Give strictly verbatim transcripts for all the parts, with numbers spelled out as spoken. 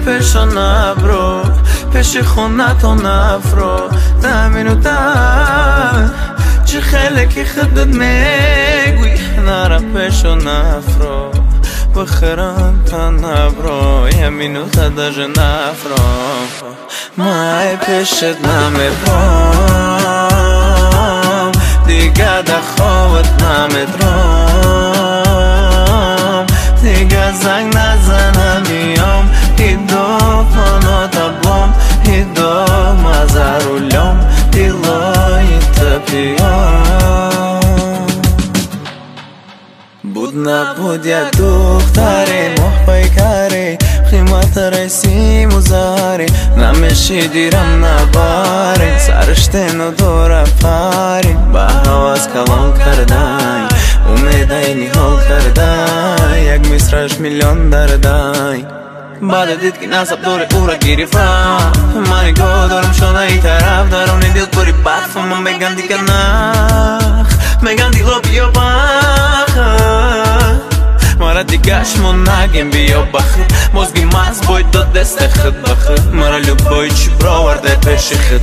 پشو نبرو پش خونتو نفرو ده مینوتن چه خیلی که خودت میگوی نرا پشو نفرو بخرم تا نبرو یه مینوتا داجه نفرو مای پشت نمیبرم دیگه ده خوابت نمیدرم دیگه زنگ نزنم میام هیدو پانو تبلم هیدو مزارولم دیلای تپیام بود نبود یه دختری محبای کاری قیمت رسی مزاری نمیشی دیرم نباری سرشتین و دور پاری با حواس کلام کردن امیده نیحال کردن یک مصرش میلیون دردن بعد دید که نصب دور او را گریفتم منی گو دارم شده ای طرف درونی دیل پوری بخف من بگن دیگه نخ بگن دیگه بیا بخ مرا دیگهشمون نگیم بیا بخی مزگی مز باید داد دست خود بخی مرا لبای چی براورده پیش خود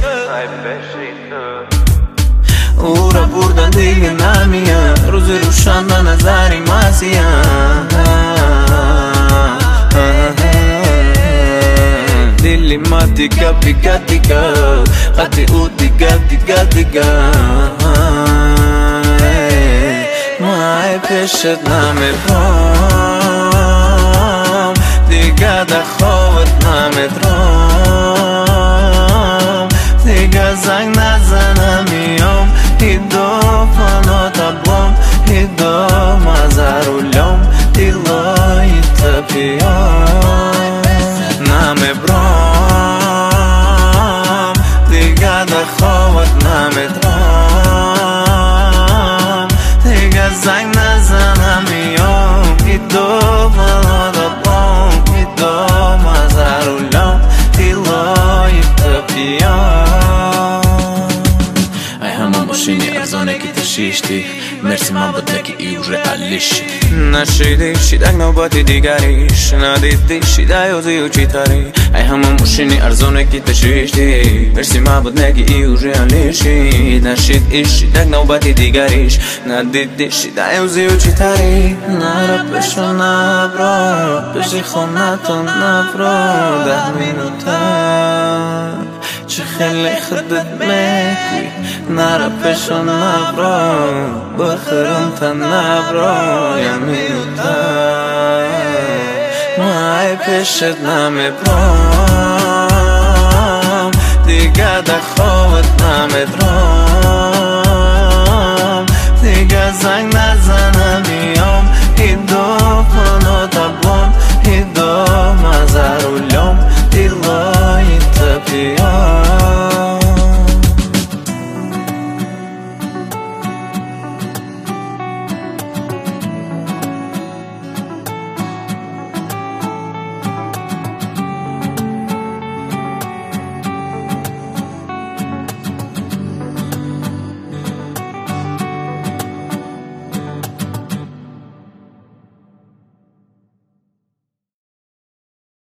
او را بردن دیگه نمیان روز روشن به نظری مزیان دلی ما دیگه بیگه دیگه قطی او دیگه دیگه دیگه مای پشت نمیبرم دیگه ده خوابت نمیدرم دیگه زنگ نزنم میام هیدو پانو تبلم هیدو مزارولم دیلای تپیام نمیبرم دیگه ده خوابت نمیدرم دیگه زنگ نزنم میام هیدو پانو تبلم هیدو مزارولم دیلای تپیام ای همون ماشینی ارزانه که تشیشتی مرسی من بوده که ای ریالیش نشیدی شیدک نوباتی دیگریش ندیدی شیده یوزی و چی تاری ای همون ماشینی ارزانه که تشیشتی مرسی من بوده که ای ریالیشی نشیدی شیدک نوباتی دیگریش ندیدی شیده یوزی و چی تاری نرا پشو نبرو پشی خونتو نفرو ده مینوتن چه خیلی خودت میگوی نرا پشو نبرو بخرم تا نبرو یا مینوتن مای پشت نمیبرم دیگه ده خوابت نمیدرم دیگه زنگ